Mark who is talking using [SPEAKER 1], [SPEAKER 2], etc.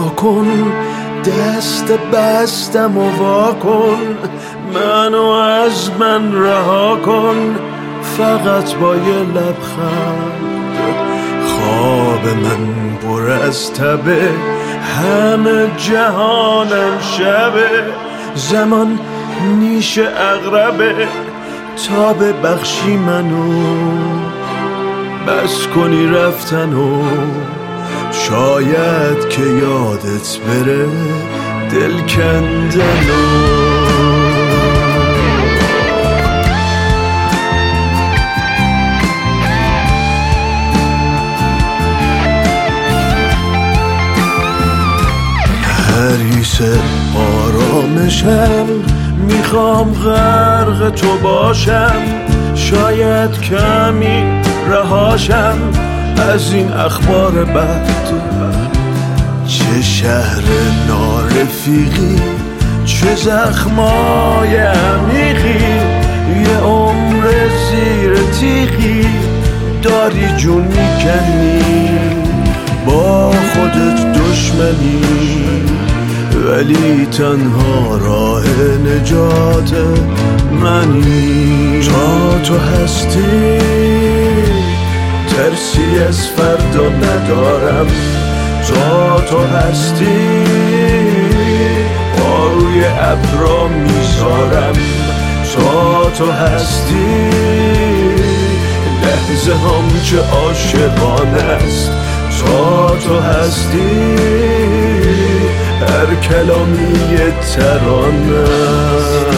[SPEAKER 1] ناکن، دست بستم و واکن، منو از من رها کن، فقط با یه لبخند. خواب من پر از تبه، همه جهانم شبه، زمان نیش اغربه، تا ببخشی منو، بس کنی رفتنو، شاید که یادت بره دل کندنو. حریص آرامشم، میخوام غرق تو باشم، شاید کمی رهاشم از این اخبار بد. چه شهر نارفیقی، چه زخمای عمیقی، یه عمر زیر تیغی داری جون میکنی، با خودت دشمنی، ولی تنها راه نجات منی. تا تو هستی ترسی از فردا ندارم، تا تو هستی روی ابرا میذارم، تا تو هستی لحظه هم چه عاشقانه است، تا تو هستی هر کلامی ترانه است.